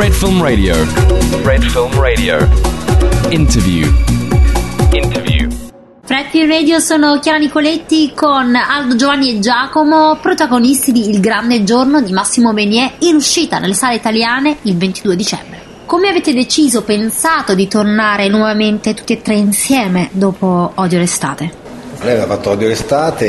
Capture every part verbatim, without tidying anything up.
Fred Film Radio. Fred Film Radio. Interview. Interview. Fred Film Radio, sono Chiara Nicoletti con Aldo, Giovanni e Giacomo, protagonisti di Il grande giorno di Massimo Benier, in uscita nelle sale italiane il ventidue dicembre. Come avete deciso, pensato di tornare nuovamente tutti e tre insieme dopo Odio l'estate? Noi abbiamo fatto Odio l'estate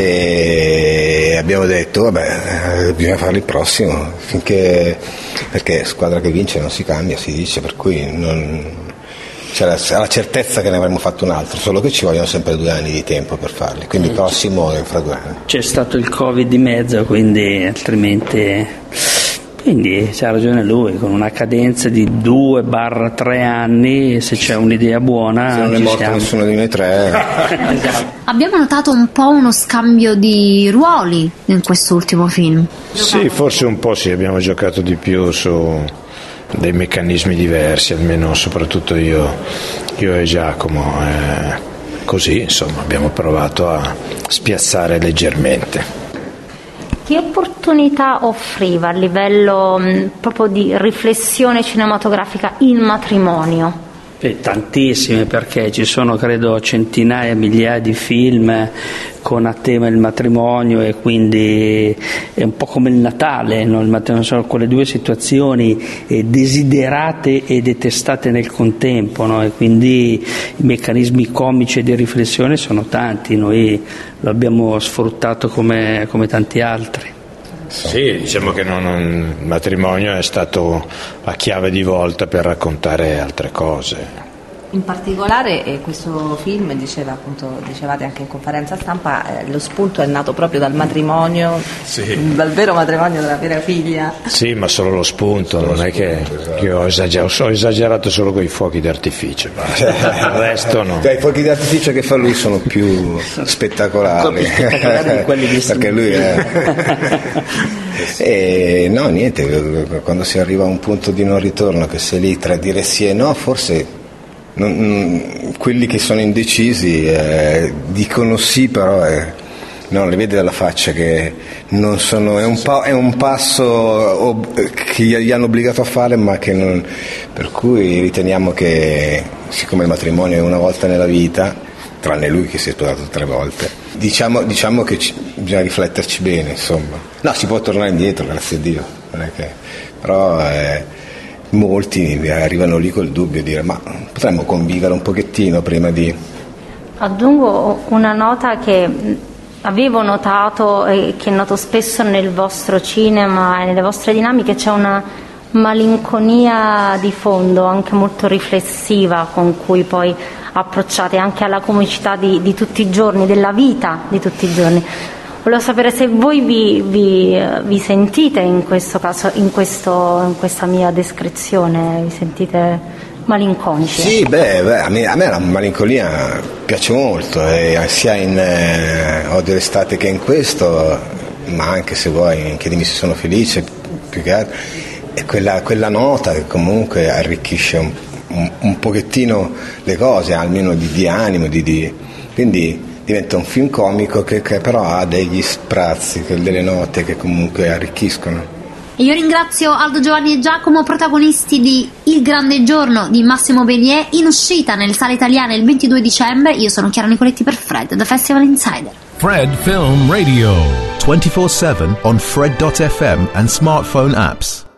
e abbiamo detto vabbè, bisogna farlo il prossimo, finché, perché squadra che vince non si cambia, si dice, per cui non, c'è la, la certezza che ne avremmo fatto un altro, solo che ci vogliono sempre due anni di tempo per farli, quindi il prossimo è fra due anni. C'è stato il Covid di mezzo, quindi altrimenti... Quindi c'ha ragione lui, con una cadenza di due barra tre anni, se c'è un'idea buona. Se non è morto siamo. Nessuno di noi tre. Esatto. Abbiamo notato un po' uno scambio di ruoli in quest'ultimo film. Sì, forse un po' sì, abbiamo giocato di più su dei meccanismi diversi, almeno soprattutto io, io e Giacomo. Eh, così, insomma, abbiamo provato a spiazzare leggermente. Che opportunità offriva a livello mh, proprio di riflessione cinematografica il matrimonio? Beh, tantissime, perché ci sono credo centinaia, migliaia di film con a tema il matrimonio, e quindi è un po' come il Natale, no? Il matrimonio sono quelle due situazioni eh, desiderate e detestate nel contempo, no? E quindi i meccanismi comici e di riflessione sono tanti, noi lo abbiamo sfruttato come, come tanti altri. Sì, diciamo che non, non, il matrimonio è stato la chiave di volta per raccontare altre cose. In particolare eh, questo film, diceva appunto, dicevate anche in conferenza stampa, eh, lo spunto è nato proprio dal matrimonio, sì. Dal vero matrimonio della vera figlia. Sì, ma solo lo spunto, solo non lo è spunto, che, esatto. Che ho, esagerato, ho esagerato solo con i fuochi d'artificio, il resto no. Cioè, i fuochi d'artificio che fa lui sono più spettacolari, spettacolari quelli di perché lui è... E no, niente, quando si arriva a un punto di non ritorno, che sei lì tra dire sì e no, forse... Non, quelli che sono indecisi eh, dicono sì, però eh, no, le vede dalla faccia che non sono, è un, pa- è un passo ob- che gli hanno obbligato a fare, ma che non, per cui riteniamo che, siccome il matrimonio è una volta nella vita, tranne lui che si è sposato tre volte, diciamo, diciamo che ci, bisogna rifletterci bene, insomma. No, si può tornare indietro, grazie a Dio, non è che, però eh, molti arrivano lì col dubbio di dire ma potremmo convivere un pochettino prima di... Aggiungo una nota che avevo notato e che noto spesso nel vostro cinema e nelle vostre dinamiche, c'è una malinconia di fondo, anche molto riflessiva, con cui poi approcciate anche alla comicità di, di tutti i giorni, della vita di tutti i giorni. Volevo sapere se voi vi, vi, vi sentite in questo caso, in, questo, in questa mia descrizione, vi sentite malinconici? Sì, beh, beh a, me, a me la malinconia piace molto, eh, sia in eh, Odio l'estate che in questo, ma anche se vuoi, chiedimi se sono felice, più che altro, è quella, quella nota che comunque arricchisce un, un, un pochettino le cose, almeno di, di animo, di, di, quindi... diventa un film comico che, che però ha degli sprazzi, delle note che comunque arricchiscono. Io ringrazio Aldo, Giovanni e Giacomo, protagonisti di Il grande giorno di Massimo Benier, in uscita nelle sale italiane il ventidue dicembre. Io sono Chiara Nicoletti per Fred, The Festival Insider. Fred Film Radio twenty-four seven on Fred dot f m and smartphone apps.